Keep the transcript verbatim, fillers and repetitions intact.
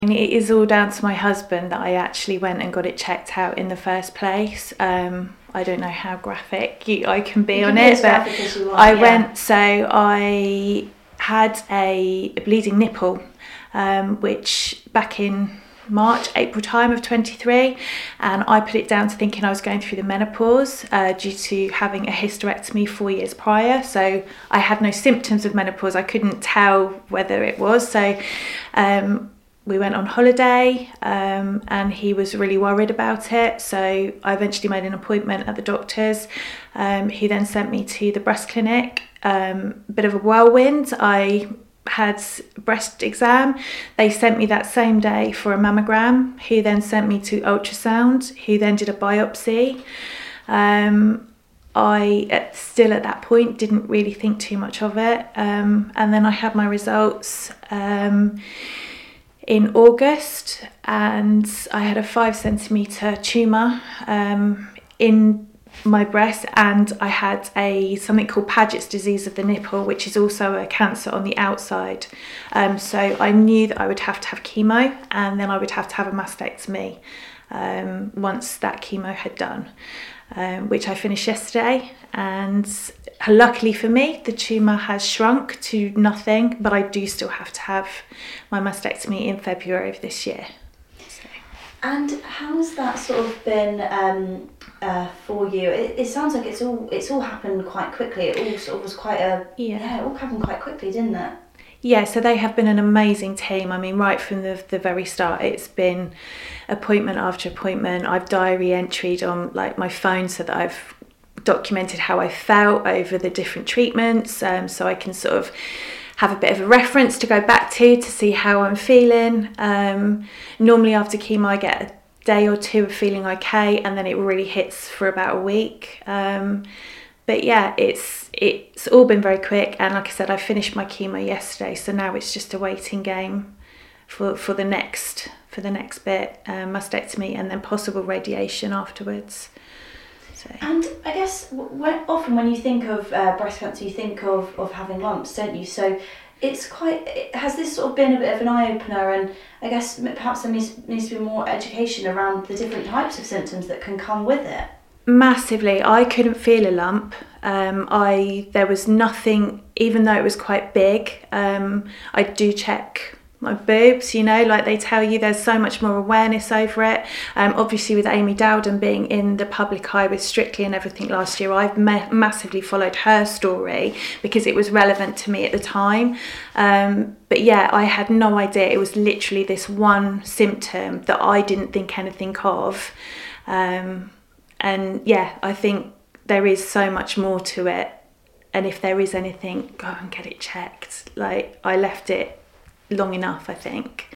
And it is all down to my husband that I actually went and got it checked out in the first place. Um, I don't know how graphic you, I can be You on can be it, as but graphic as you want, I yeah. went, so I had a bleeding nipple, um, which back in March, April time of twenty-three, and I put it down to thinking I was going through the menopause uh, due to having a hysterectomy four years prior. So I had no symptoms of menopause. I couldn't tell whether it was. So um, we went on holiday um, and he was really worried about it. So I eventually made an appointment at the doctor's. Um, he then sent me to the breast clinic. Um, bit of a whirlwind. I had breast exam. They sent me that same day for a mammogram. He then sent me to ultrasound. He then did a biopsy. Um, I at, still at that point didn't really think too much of it. Um, and then I had my results um, in August, and I had a five centimetre tumour um, in my breast, and I had a something called Paget's disease of the nipple, which is also a cancer on the outside. Um, so I knew that I would have to have chemo, and then I would have to have a mastectomy um, once that chemo had done, um, which I finished yesterday. And luckily for me, the tumour has shrunk to nothing, but I do still have to have my mastectomy in February of this year. So. And how's that sort of been um, uh, for you? It, it sounds like it's all it's all happened quite quickly. It all sort of was quite a Yeah. yeah. It all happened quite quickly, didn't it? Yeah, so they have been an amazing team. I mean, right from the the very start, it's been appointment after appointment. I've diary entered on like my phone so that I've documented how I felt over the different treatments, um, so I can sort of have a bit of a reference to go back to to see how I'm feeling. Um, normally after chemo I get a day or two of feeling okay, and then it really hits for about a week. Um, but yeah, it's it's all been very quick, and like I said, I finished my chemo yesterday, so now it's just a waiting game for, for the next for the next bit, um, mastectomy and then possible radiation afterwards. So. And I guess when, often when you think of uh, breast cancer, you think of, of having lumps, don't you? So it's quite, it, has this sort of been a bit of an eye-opener, and I guess perhaps there needs, needs to be more education around the different types of symptoms that can come with it? Massively. I couldn't feel a lump. Um, I there was nothing, even though it was quite big. Um, I do check my boobs, you know, like they tell you, there's so much more awareness over it. Um, obviously with Amy Dowden being in the public eye with Strictly and everything last year, I've ma- massively followed her story because it was relevant to me at the time. Um, but yeah, I had no idea. It was literally this one symptom that I didn't think anything of. Um, and yeah, I think there is so much more to it. And if there is anything, go and get it checked. Like, I left it long enough, I think.